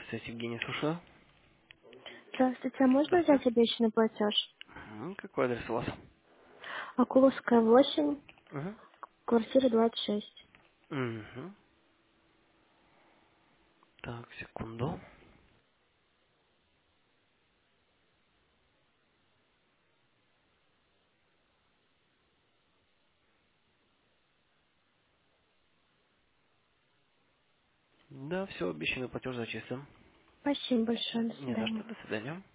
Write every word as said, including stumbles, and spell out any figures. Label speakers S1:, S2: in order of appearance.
S1: Здравствуйте, Евгений, слушаю.
S2: Здравствуйте, а можно
S1: Здравствуйте.
S2: взять обещанный платеж?
S1: М, Какой адрес у вас?
S2: Акуловская, восемь,
S1: Угу.
S2: квартира двадцать шесть.
S1: Угу. Так, секунду. Да, все, обещанный платеж зачислен.
S2: Спасибо большое, до
S1: Не за
S2: свидания.
S1: что, до свидания.